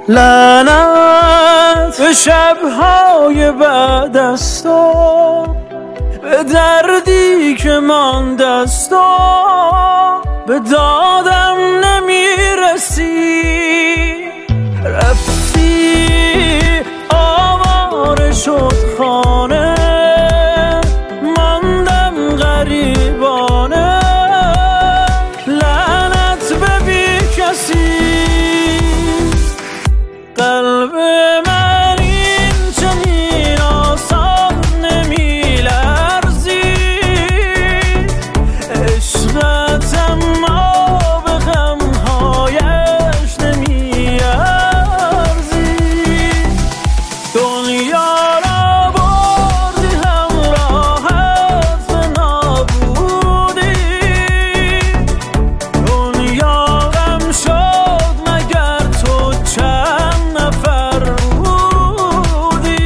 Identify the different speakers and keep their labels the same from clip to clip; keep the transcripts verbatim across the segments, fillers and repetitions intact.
Speaker 1: لعنت به شب‌های بعد از تو، به دردی که مانده از تو، به دادم نمیرسی. رفتی آواره شد خانه، ماندم غریبانه. لعنت به بی کسی، قلب من این چنین آسان نمیلرزی. عشقت اما به غمهایش نمیارزی. دنیا را بردی همراهت به نابودی. دنیا غم شد مگر تو چند نفر بودی.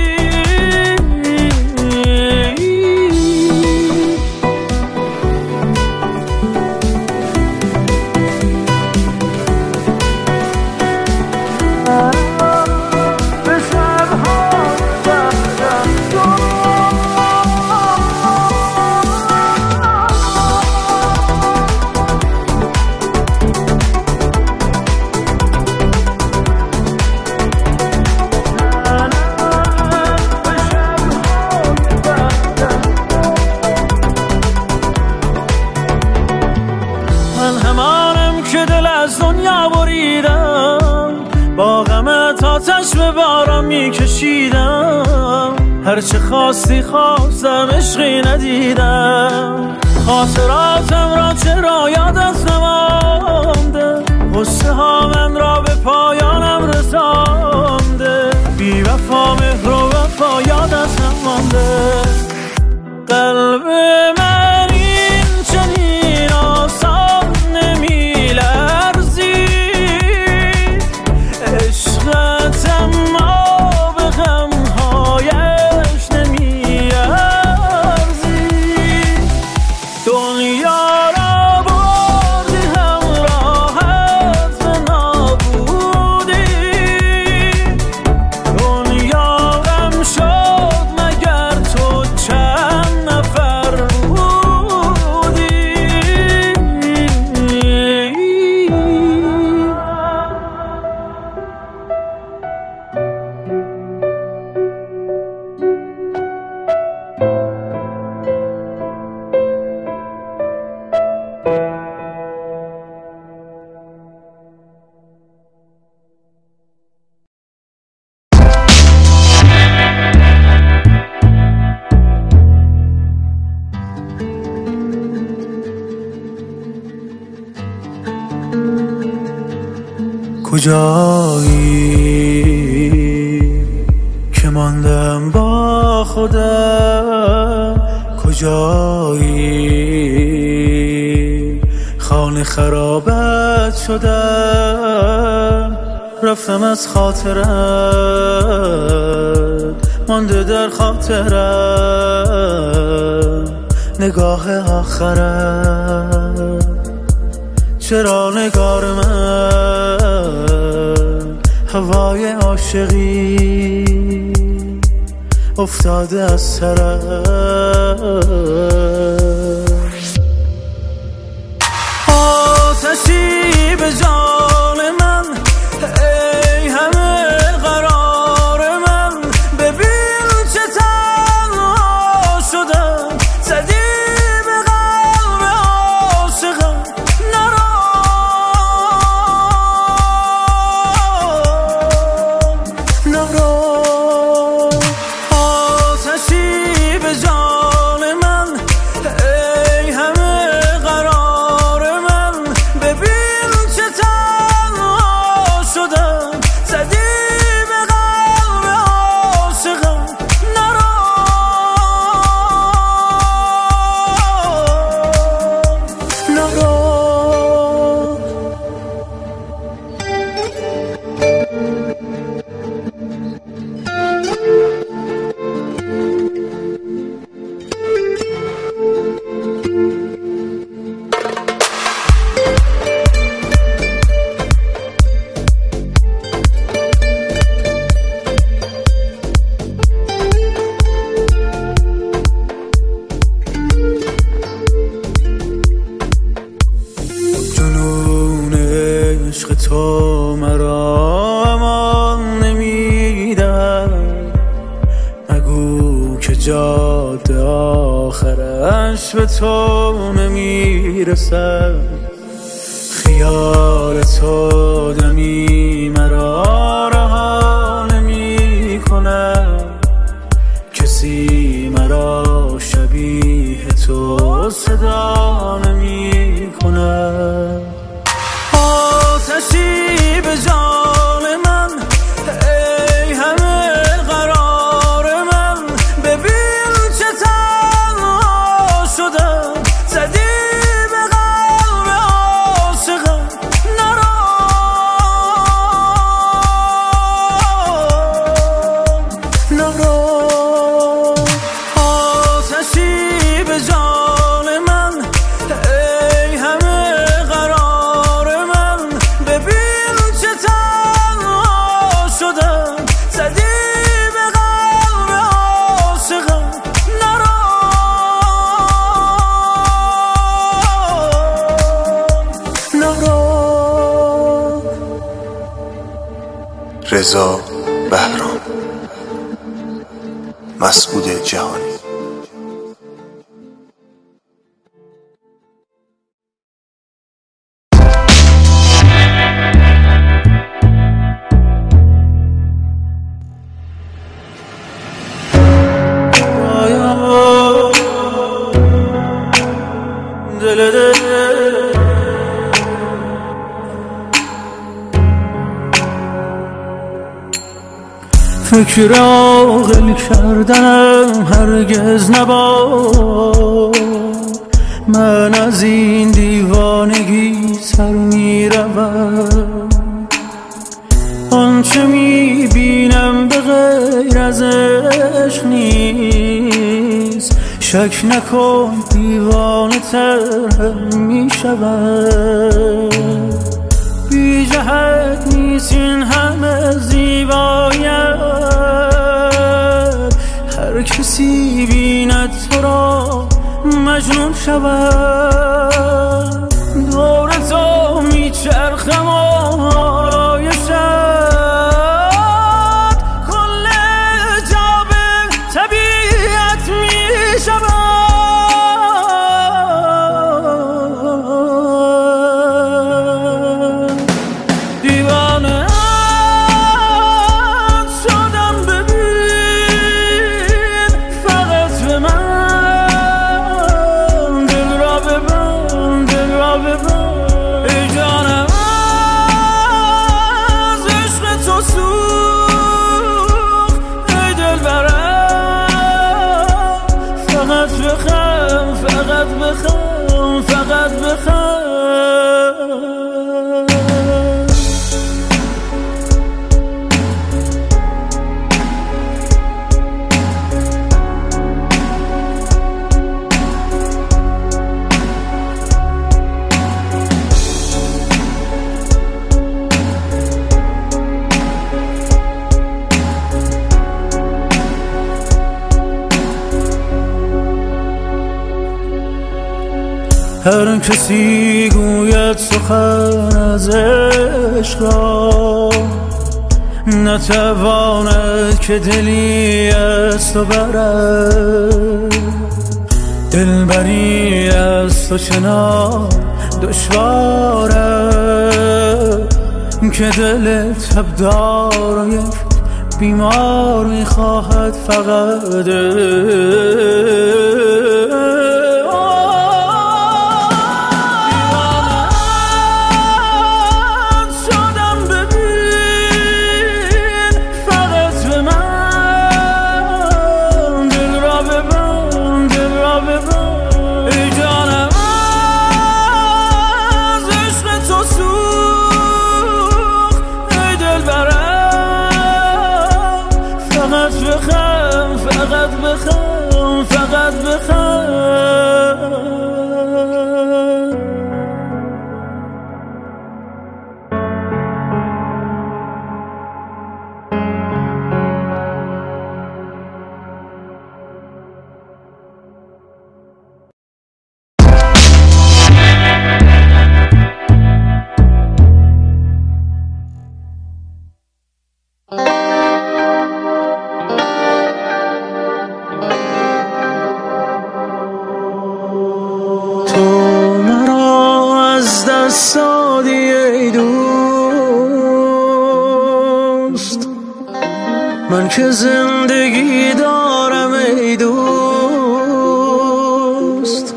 Speaker 1: به شب‌های بعد از تو، من همانم که دل از دنیا بریدم، با غمت آتش به باران میکشیدم. هرچه خواستی خواستم، عشقی ندیدم. خاطراتم را چرا یادت نمانده؟ غصه ها من را به پایانم رسانده. بی وفا مهر و وفا یادت نمانده. قلب من این چنین آسان نمیلرزی. عشقت اما به غمهایش نمیارزی. دنیا را بردی همراهت به نابودی. دنیا غم شد مگر تو چند نفر بودی.
Speaker 2: کجایی که ماندم با خودم؟ کجایی خانه خرابت شدم؟ رفتم از خاطرت، مانده در خاطرم نگاه آخرت. چرا نگار من هوای عاشقی افتاده از سرم؟ آتشی به جان من، ای همه قرار من. ببین چه تنها شدم، زدی به قلب عاشقم. نرو نرو. آتشی به جان من، ای همه قرار من. ببین چه تو مرا امان نمیدهد، مگو که جاده آخرش به تو نمیرسد. خیال تو دمی مرا رها نمی کند، کسی مرا شبیه تو صدا نمی کند. آتشی به جان من، ای همه قرار من، ببین چه تنها شدم، زدی به قلب عاشقم نرا نرا. آتشی به جان من، ای همه قرار من، ببین چه تنها شدم، زدی به قلب عاشقم نرا نرا.
Speaker 3: رضا بهرام، مسعود جهانی.
Speaker 2: دل دل فکر عاقل کردنم هرگز نباد، من از این دیوانگی سر می روم. آنچه می بینم به غیر از عشق نیست، شک نکن دیوانه تر می شود. بی جهت نیست این همه زیبایت، هر کسی بیند تو را مجنون شود. دور تو می چرخم آرایشت، کل جا به طبیعت می شود. فقط بخم فقط بخم فقط بخم. هر کسی گوید سخن از عشق را، نتواند که دلی از تو برد. دلبری از تو چنان دشواره که دل تبدار و یک بیمار میخواهد فقط. فقط بخم فقط بخم تو مرا از دست دادی ای دوست، من که زندگی دارم ای دوست.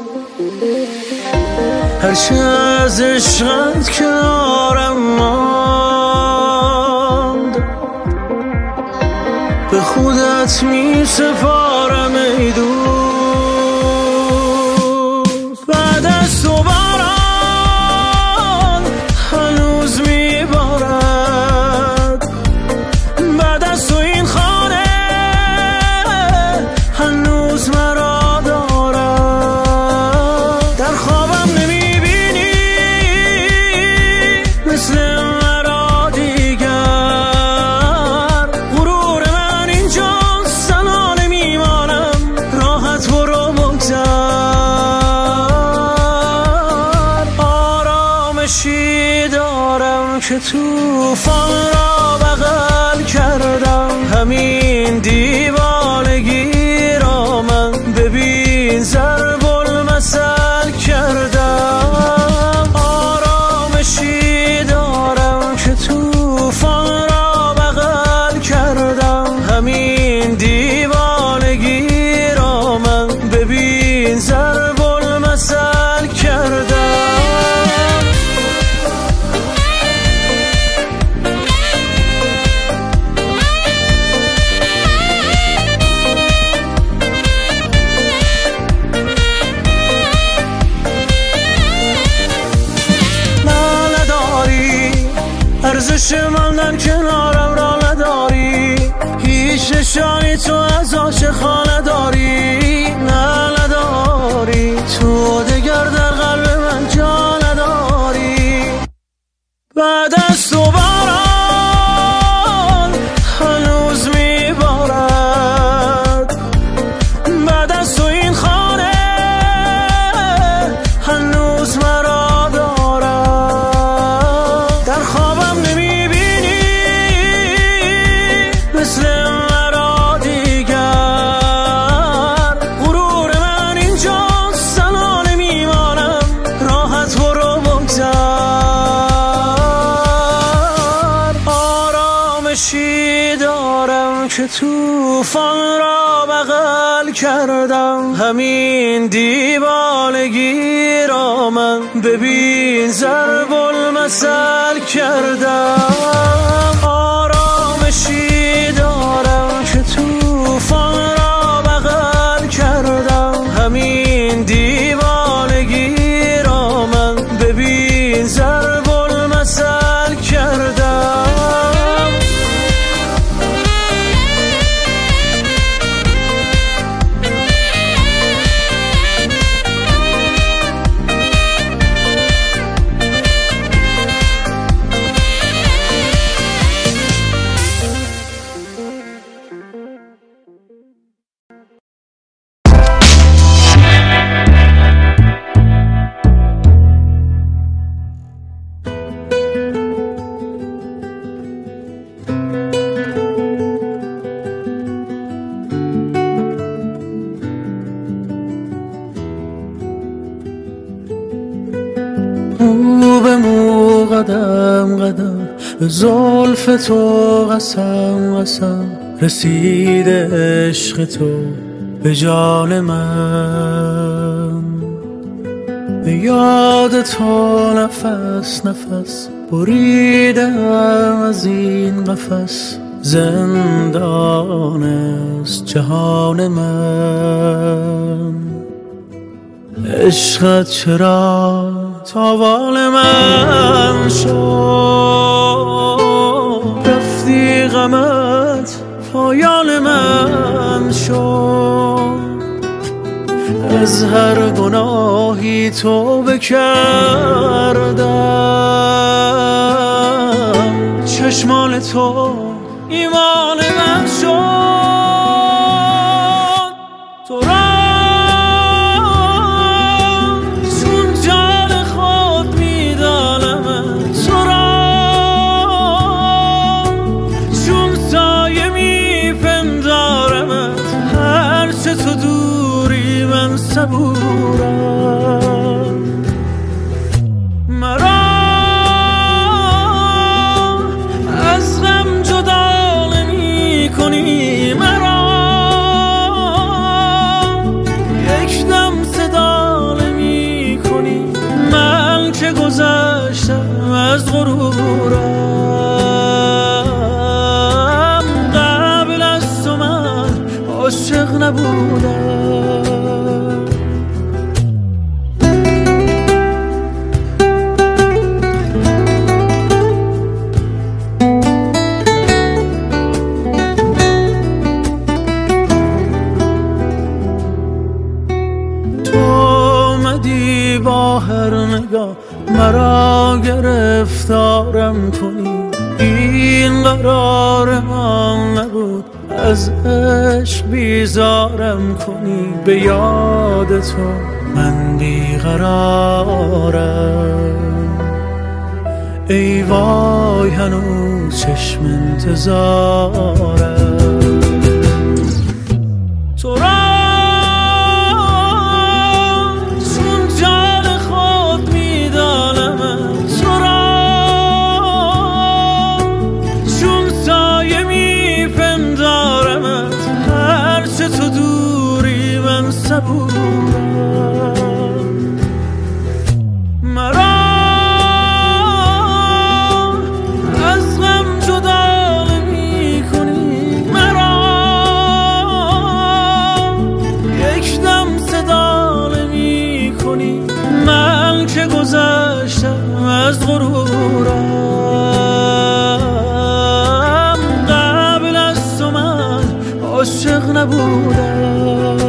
Speaker 2: هرچه از عشقت کنارم ماند، به خودت می سپارم ای دوست. بعد از تو باران هنوز می بارد، بعد از تو این خانه هنوز مرا دارد. در خوابم نمی بینی مثل مرا دیگر، غرور من اینجاست تنها نمیمانم، راحت برو بگذر. آرامشی دارم که توفان را بغل کردم، همین دیوانگی را من ببین ضرب المثل کردم. آرامشی دارم که توفان را بغل کردم، همین دیوانگی را من ببین ضرب المثل کردم. ارزش ماندن کنارم را نداری، هیچ نشانی تو از عاشقانه داری. نه نداری، تو دگر در قلب من جا نداری. بعد از تو باران هنوز می بارد، بعد از تو این خانه هنوز مرا دارد. در خوابم نمی بینی مثل مرا دیگر، غرور من اینجاست تنها نمیمانم، راحت برو بگذر. آرامشی دارم که توفان را بغل کردم، همین دیوانگی را من ببین ضرب المثل کردم. آرامشی دارم که توفان را بغل کردم، همین دیوانگی را من ببین ضرب المثل کردم. به مو قدم قدم به زلف تو قسم قسم، رسیده عشق تو به جان من. به یاد تو نفس نفس بریدم از این قفس، زندان است جهان من. عشقت چرا تاوان من شد، رفتی غمت پایان من شد. از هر گناهی توبه کردم، چشمان تو ایمان من شد. تو را صبورم،
Speaker 1: از غرورم، قبل از تو من عاشق نبودم. با هر نگاه مرا گرفتارم کنی، این قرار ما نبود از عشق بیزارم کنی. به یاد تو من بیقرارم، ای وای هنوز چشم انتظارم. تو را مرا از غم جدا نمی کنی، مرا یک دم صدا نمی کنی. من که گذشتم از غرورم، قبل از تو من عاشق نبودم.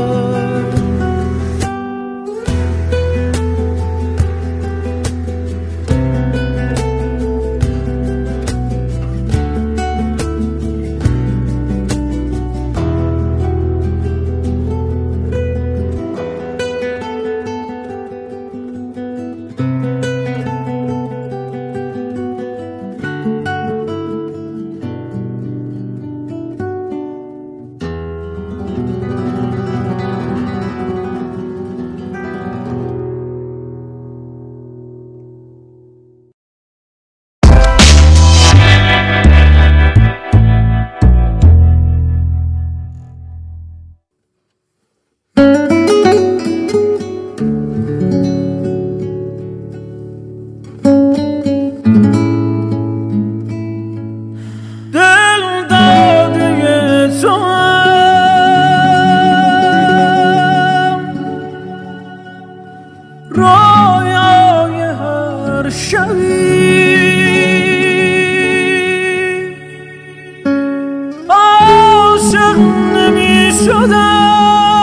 Speaker 1: رویای هر شبی عاشق نمی شدم،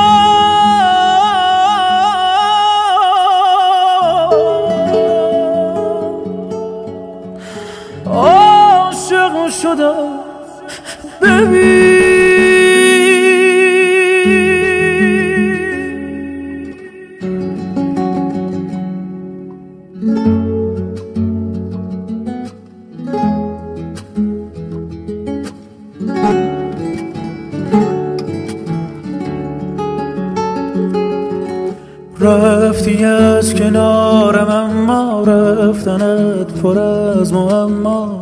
Speaker 1: عاشق شدم. ببین رفتی از کنارم، اما رفتنت پر از معما.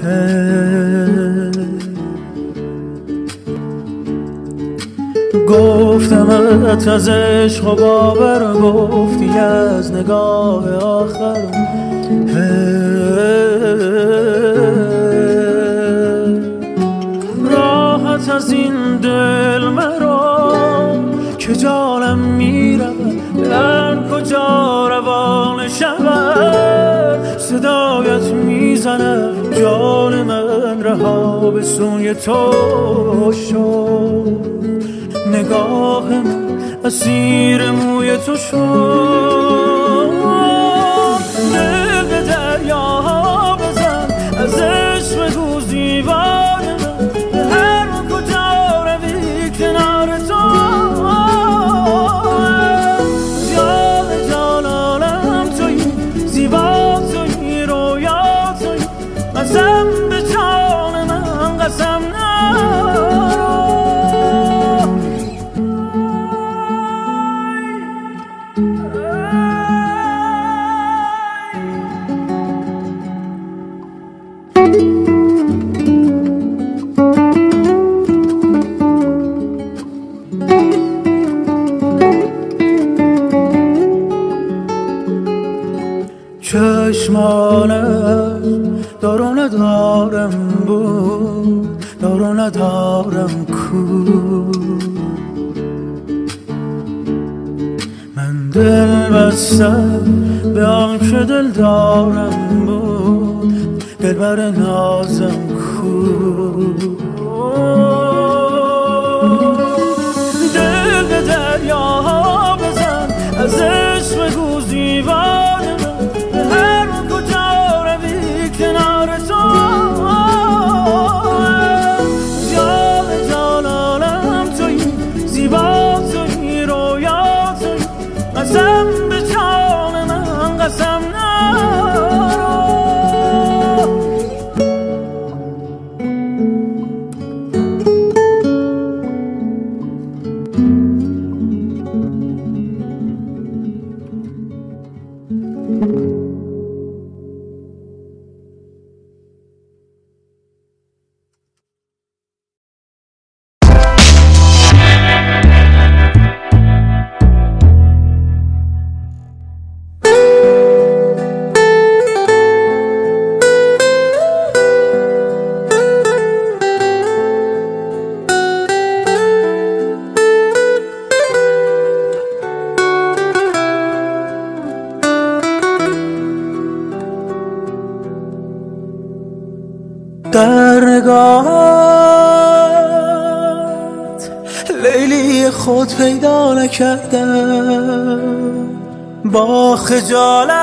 Speaker 1: گفتمت از عشق و باور، گفتی از نگاه آخر. راحت از این دل مرا که جانم میرود، در کجا روان شود. صدایت میزنه جان من، رها به سوی تو شد. نگاه من اسیر موی تو شد. دل به دریا بزن، از عشق بگو زیبان من. به هر کجا روی کنار تو، قسم به جان من، قسم نرو. چشمانش دار و ندارم بود، دار و ندارم کو. من دل بستم به آن که دل دارم بود، دلبر نازم کو. دل به دریاها بزن، از عشق بگو زیبان من، به هر کجا روی کنار تو. جان جانانم تویی، زیبا تویی، رویا تویی، قسم به جان من قسم نرو. در نگاهت لیلی خود پیدا نکردم، با خجالت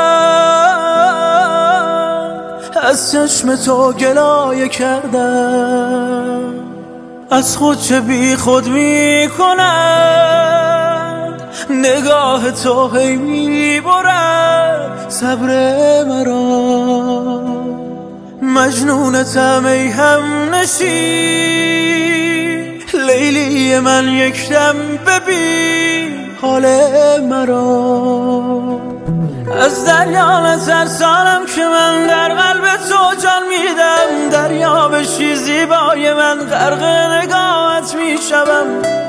Speaker 1: از چشم تو گلایه کردم. از خود چه بی خود می کند نگاه تو، هی می برد صبر مرا. مجنونتم ای هم نشین، لیلی من یک دم ببین حال مرا. از دریا نترسانم که من در قلب تو جان میدم، دریا بشی زیبای من غرق نگاهت میشوم.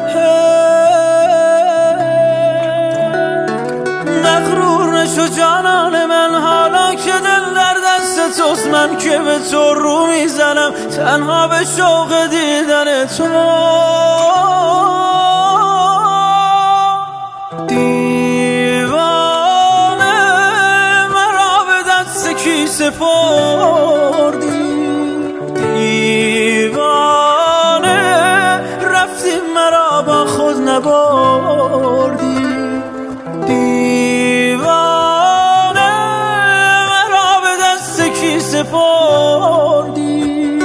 Speaker 1: مغرور نشو جانان من، حالا که دل در دست توست، من که به تو رو میزنم تنها به شوق دیدن تو. دیوانه مرا به دست کی سپردی، دیوانه رفتی مرا با خود نبردی. دیوانه مرا به دست کی سپردی،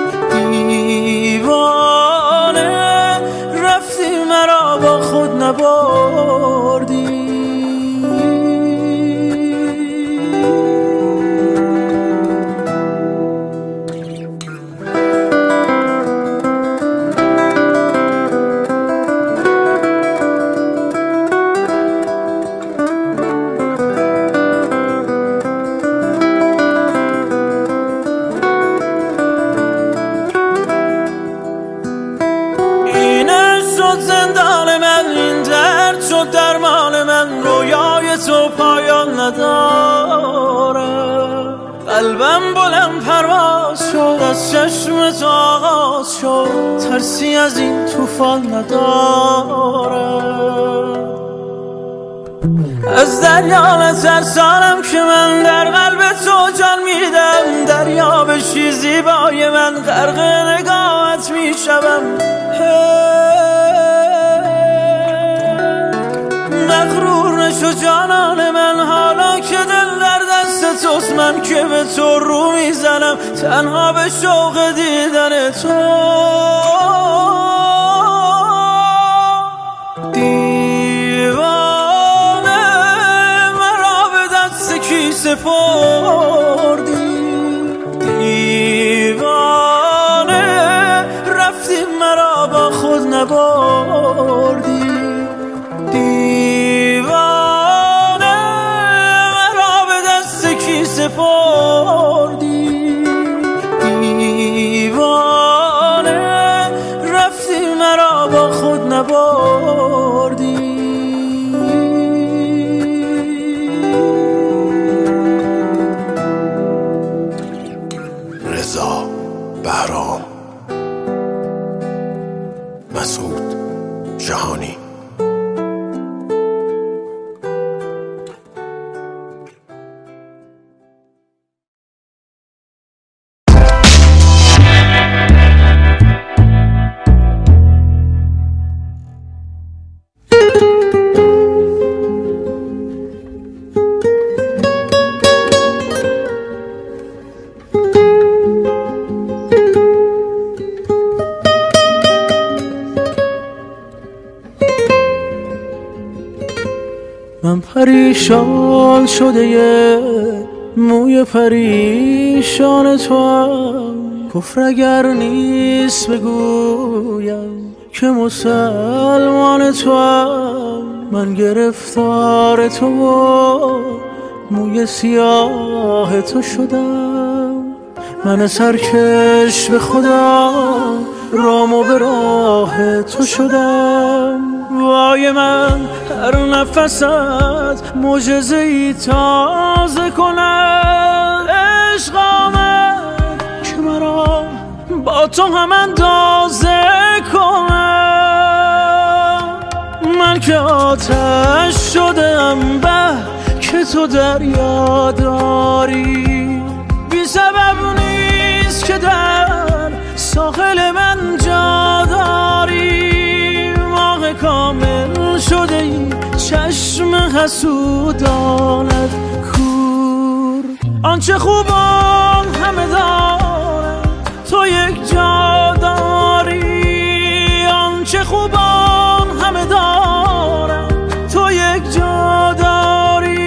Speaker 1: دیوانه رفتی مرا با خود نبردی. زندان من این درد شد درمان من، رویای تو پایان نداره. قلبم بلند پرواز شد، از چشم تو آغاز شد، ترسی از این طوفان نداره. از دریا نترسانم که من در قلب تو جان میدم، دریا بشی زیبای من غرق نگاهت میشوم. مغرور نشو جانان من، حالا که دل در دست توست، من که به تو رو میزنم تنها به شوق دیدن تو. دیوانه مرا به دست کی سپردی، دیوانه رفتی مرا با خود نبردی. دیوانه مرا به دست کی سپردی، دیوانه رفتی مرا با خود نبردی.
Speaker 2: من پریشان شده یه موی پریشان تو هم، کفر اگر نیست بگویم که مسلمان تو هم. من گرفتار تو و موی سیاه تو شدم، من سرکش به خدا رام و به راه تو شدم. وای من هر نفست معجزه‌ای تازه کند، عشق آمد که مرا با تو هم اندازه کنم. من که آتش شدم به که تو دریا داری، بی سبب نیست که در ساحل من جا داری. ماه کامل شده ای چشم حسودانت کور، آنچه خوبان همه دارن تو یک جا داری، آنچه خوبان همه دارن تو یک جا داری.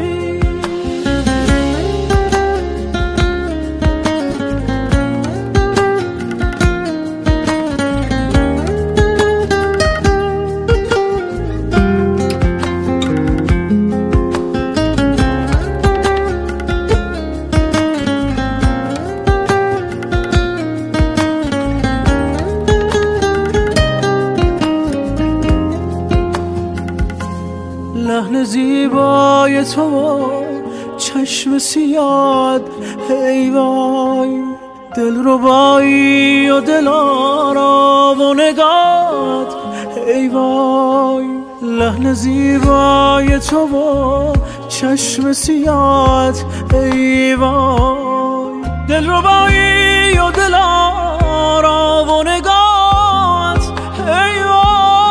Speaker 2: لحن زیبای تو چشم سیاد ای وای، دل ربایی و دل آرام و نگات ای وای. لحن زیبای تو چشم سیاد ای وای، دل ربایی و دل آرام و نگات ای وای.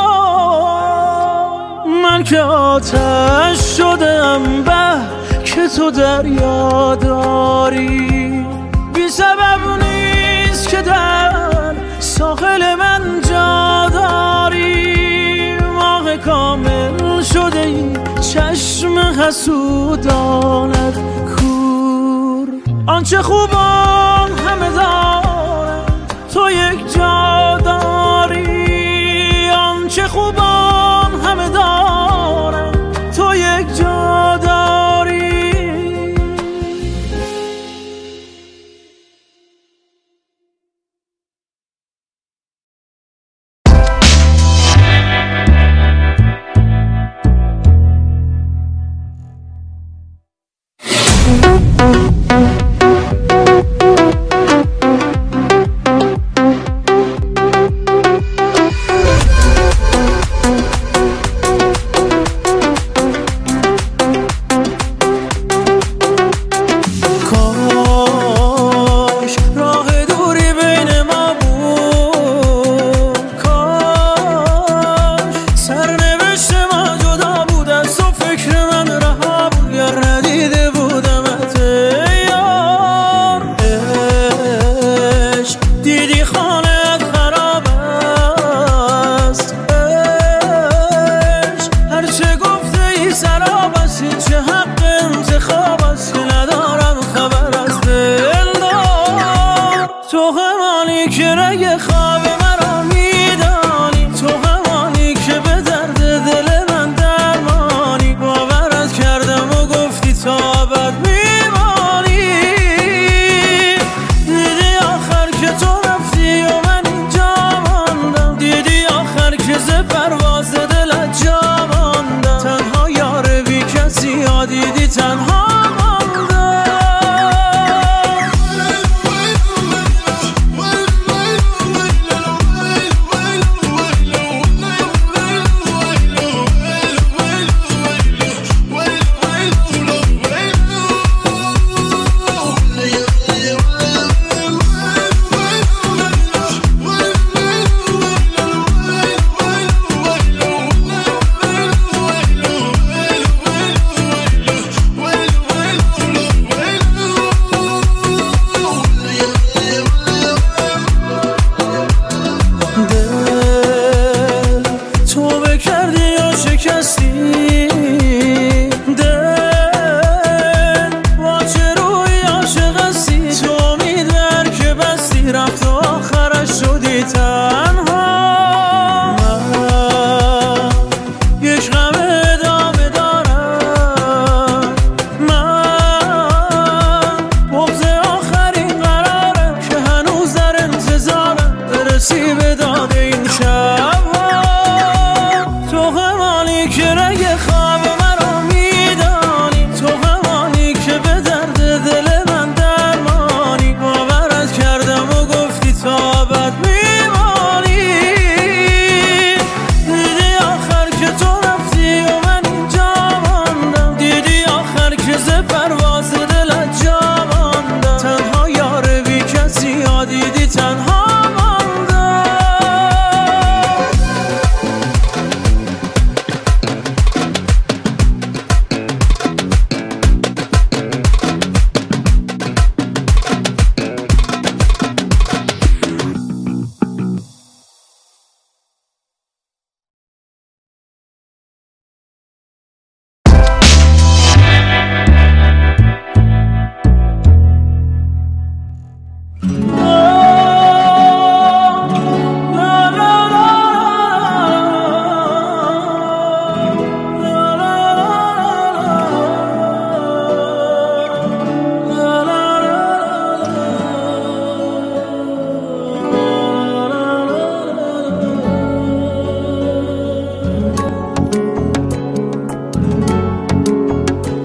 Speaker 2: من که آتش شدم به که تو دریا داری، بی سبب نیست که در ساحل من جا داری. ماه کامل شده ای چشم حسودانت کور، آنچه خوبان همه دارن تو یک جا داری، آنچه خوبان همه دارن تو یک جا داری.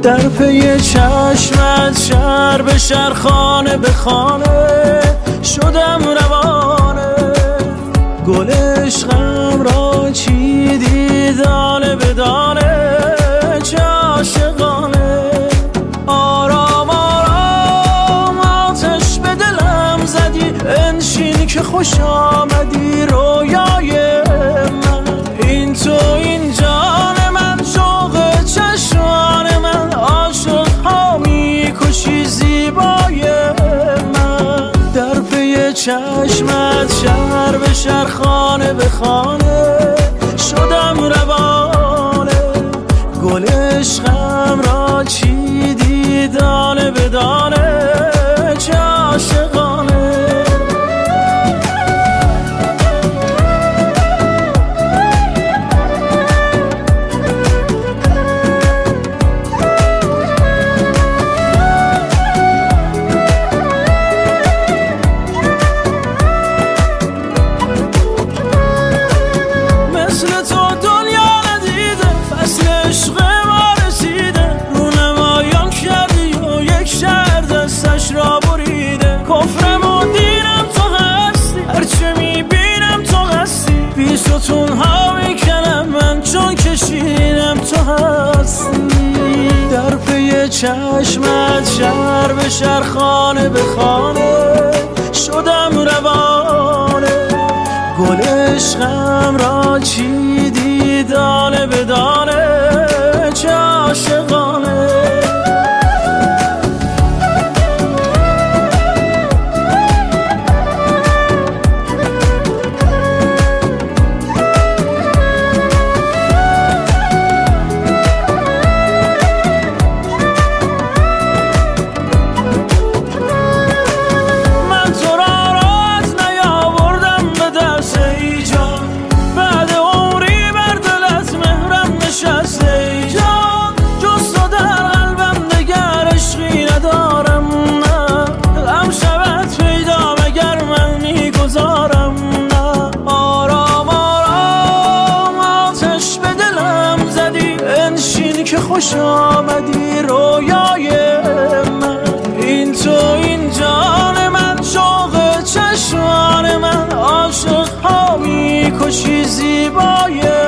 Speaker 1: در پی چشمت شهر به شهر خانه به خانه شدم روانه، گل عشقم را چیدی دانه به دانه، چه عاشقانه. آرام آرام آتش به دلم زدی، انشین که خوش آمدی رویای من. این تو این جان من، شوق چشمان من، عاشق ها میکشی زیبای من. در پی چشمت شهر به شهر خانه به خانه شدم روانه، گل عشقم را چیدی دانه به دانه، چه عاشقانه. ستون ها میکنم من چون کشیدم تو هستی. در پی چشمت شهر به شهر خانه به خانه شدم روانه، گل عشقم را چیدی دانه به دانه، چه عاشقانه. خوش آمدی رویای من. این تو این جان من، شوق چشمان من، عاشق ها میکشی زیبای